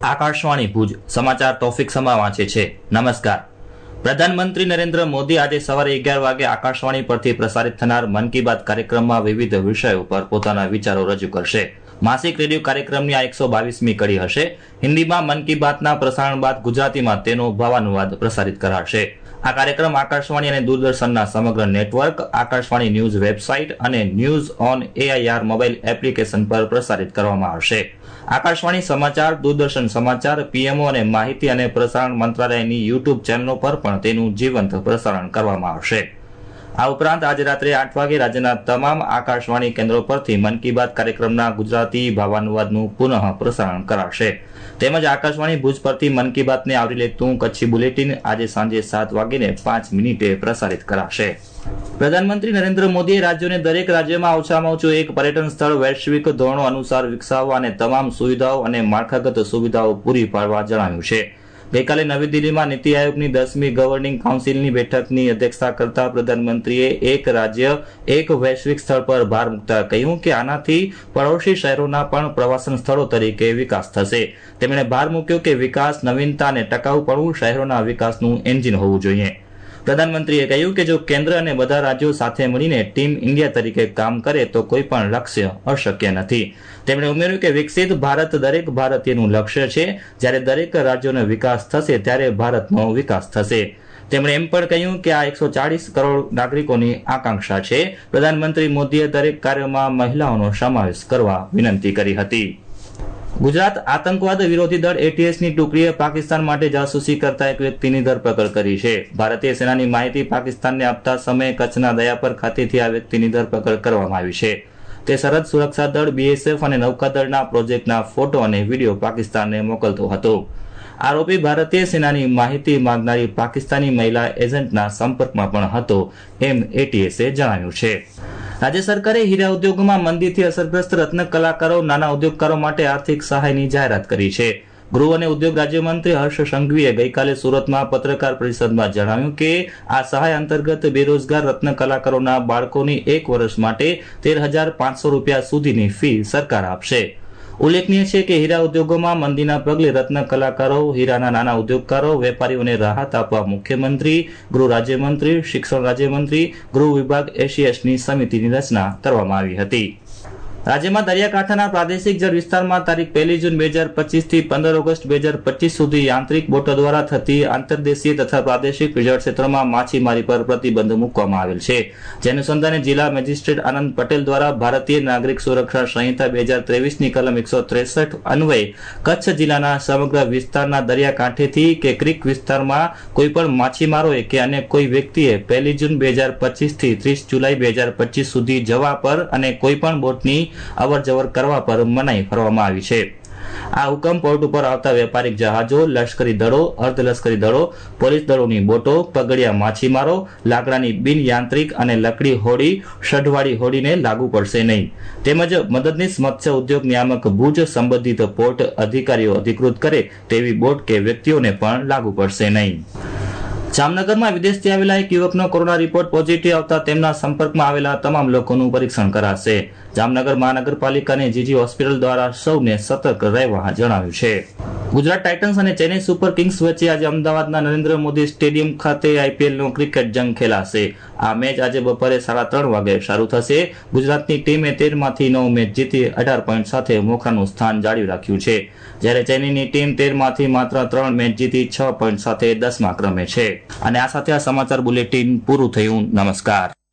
આકાશવાણી ભુજ સમાચાર તોફિક સમા વાંચે છે। નમસ્કાર। પ્રધાનમંત્રી નરેન્દ્ર મોદી આજે સવારે 11 વાગે આકાશવાણી પરથી પ્રસારિત થનાર મન કી બાત કાર્યક્રમમાં વિવિધ વિષયો પર પોતાના વિચારો રજૂ કરશે। માસિક રેડિયો કાર્યક્રમની આ 122મી કડી હશે। હિન્દીમાં મન કી બાતના પ્રસારણ બાદ ગુજરાતીમાં તેનો ભાવાનુવાદ પ્રસારિત કરાશે। આ કાર્યક્રમ આકાશવાણી અને દૂરદર્શનના સમગ્ર નેટવર્ક, આકાશવાણી ન્યૂઝ વેબસાઇટ અને news on AIR mobile application પર પ્રસારિત કરવામાં આવશે। આકાશવાણી સમાચાર, દૂરદર્શન સમાચાર, PMO અને માહિતી અને પ્રસારણ મંત્રાલયની YouTube ચેનલો પર પણ તેનું જીવંત પ્રસારણ કરવામાં આવશે। આ ઉપરાંત આજે રાત્રે 8 વાગે રાજ્યના તમામ આકાશવાણી કેન્દ્રો પરથી મન કી બાત કાર્યક્રમના ગુજરાતી ભાવાનુવાદનું પુનઃ પ્રસારણ કરાશે। તેમજ આકાશવાણી ભુજ પરથી મન કી બાતને આવરી લેતું કચ્છી બુલેટિન આજે સાંજે 7:05 પ્રસારિત કરાશે। પ્રધાનમંત્રી નરેન્દ્ર મોદીએ રાજ્યોને દરેક રાજ્યમાં ઓછામાં ઓછું એક પર્યટન સ્થળ વૈશ્વિક ધોરણો અનુસાર વિકસાવવા અને તમામ સુવિધાઓ અને માળખાગત સુવિધાઓ પૂરી પાડવા જણાવ્યું છે। ગઈકાલે નવી દિલ્હીમાં નીતિ આયોગની 10મી ગવર્નિંગ કાઉન્સિલની બેઠકની અધ્યક્ષતા કરતા પ્રધાનમંત્રીએ એક રાજ્ય એક વૈશ્વિક સ્થળ પર ભાર મૂકતા કહ્યું કે આનાથી પડોશી શહેરોના પણ પ્રવાસન સ્થળો તરીકે વિકાસ થશે। તેમણે ભાર મૂક્યો કે વિકાસ, નવીનતા અને ટકાઉપણું શહેરોના વિકાસનું એન્જિન હોવું જોઈએ। પ્રધાનમંત્રીએ કહ્યું કે જો કેન્દ્ર અને બધા રાજ્યો સાથે મળીને ટીમ ઇન્ડિયા તરીકે કામ કરે તો કોઈ પણ લક્ષ્ય અશક્ય નથી। તેમણે ઉમેર્યું કે વિકસિત ભારત દરેક ભારતીયનું લક્ષ્ય છે। જ્યારે દરેક રાજ્યોનો વિકાસ થશે ત્યારે ભારતનો વિકાસ થશે। તેમણે એમ પણ કહ્યું કે આ 140 કરોડ નાગરિકોની આકાંક્ષા છે। પ્રધાનમંત્રી મોદીએ દરેક કાર્યમાં મહિલાઓનો સમાવેશ કરવા વિનંતી કરી હતી। ગુજરાત આતંકવાદ વિરોધી દળ ATSની ટુકડીએ પાકિસ્તાન માટે જાસૂસી કરતા એક વ્યક્તિની ધરપકડ કરી છે। ભારતીય સેનાની માહિતી પાકિસ્તાનને આપતા સમયે કચ્છના દયાપર ખાતેથી આ વ્યક્તિની ધરપકડ કરવામાં આવી છે। તે સરહદ સુરક્ષા દળ BSF અને નૌકાદળના પ્રોજેક્ટના ફોટો અને વિડીયો પાકિસ્તાનને મોકલતો હતો। આરોપી ભારતીય સેનાની માહિતી માંગનારી પાકિસ્તાની મહિલા એજન્ટના સંપર્કમાં પણ હતો એમ ATSએ જણાવ્યું છે। રાજ્ય સરકારે હીરા ઉદ્યોગમાં મંદીથી અસરગ્રસ્ત રત્ન કલાકારો, નાના ઉદ્યોગકારો માટે આર્થિક સહાયની જાહેરાત કરી છે। ગૃહ અને ઉદ્યોગ રાજ્યમંત્રી હર્ષ સંઘવીએ ગઈકાલે સુરતમાં પત્રકાર પરિષદમાં જણાવ્યું કે આ સહાય અંતર્ગત બેરોજગાર રત્ન કલાકારોના બાળકોની 1 વર્ષ માટે 13,500 રૂપિયા સુધીની ફી સરકાર આપશે। ઉલ્લેખનીય છે કે હીરા ઉદ્યોગોમાં મંદીના પગલે રત્ન કલાકારો, હીરાના નાના ઉદ્યોગકારો, વેપારીઓને રાહત આપવા મુખ્યમંત્રી, ગૃહ રાજ્યમંત્રી, શિક્ષણ રાજ્યમંત્રી, ગૃહ વિભાગ એશિયસની સમિતિની રચના કરવામાં આવી હતી। રાજ્યમાં દરિયાકાંઠાના પ્રાદેશિક જળ વિસ્તારમાં તારીખ 1 જૂન 2025 થી 15 ઓગસ્ટ 2025 સુધી યાંત્રિક બોટો દ્વારા થતી આંતરદેશીય તથા પ્રાદેશિક જળ ક્ષેત્રમાં માછીમારી પર પ્રતિબંધ મૂકવામાં આવેલ છે। જે અનુસંધાને જિલ્લા મેજિસ્ટ્રેટ આનંદ પટેલ દ્વારા ભારતીય નાગરિક સુરક્ષા સંહિતા 2023ની કલમ 163 અન્વયે કચ્છ જિલ્લાના સમગ્ર વિસ્તારના દરિયાકાંઠેથી કે ક્રીક વિસ્તારમાં કોઈપણ માછીમારોએ કે અન્ય કોઈ વ્યક્તિએ 1 જૂન 2025 થી 30 જુલાઈ 2025 સુધી જવા પર અને કોઈપણ બોટની અવર જવર કરવા પર મનાઈ ફરવામાં આવી છે। આ હુકમ પોર્ટ ઉપર આવતા વેપારિક જહાજો, લશ્કરી દળો, અર્ધલશ્કરી દળો, પોલીસ દળોની બોટો, પગડિયા માછીમારો, લાકડાની બિન યાંત્રિક અને લકડી હોડી, શઢવાળી હોડીને લાગુ પડશે નહીં। તેમજ મદદનીશ મત્સ્ય ઉદ્યોગ નિયામક ભુજ સંબંધિત પોર્ટ અધિકારીઓ અધિકૃત કરે તેવી બોટ કે વ્યક્તિઓને પણ લાગુ પડશે નહીં। જામનગરમાં વિદેશથી આવેલા એક યુવકનો કોરોના રિપોર્ટ પોઝિટિવ આવતા તેમના સંપર્કમાં આવેલા તમામ લોકોનું પરીક્ષણ કરાશે। જામનગર મહાનગરપાલિકાની GG હોસ્પિટલ દ્વારા સૌને સતર્ક રહેવા જણાવ્યું છે। ગુજરાત ટાઇટન્સ અને ચેન્નઈ સુપર કિંગ્સ વચ્ચે આજે અમદાવાદના નરેન્દ્ર મોદી સ્ટેડિયમ ખાતે IPLનો ક્રિકેટ જંગ ખેલાશે। આ મેચ આજે બપોરે 3:30 વાગે શરૂ થશે। ગુજરાતની ટીમે 13માંથી 9 મેચ જીતી 18 પોઈન્ટ સાથે મોખરાનું સ્થાન જાળવી રાખ્યું છે, જ્યારે ચેન્નઈની ટીમ 13માંથી માત્ર 3 મેચ જીતી 6 પોઈન્ટ સાથે 10મા ક્રમે છે। અને આ સાથે આ સમાચાર બુલેટિન પૂરું થયું। નમસ્કાર।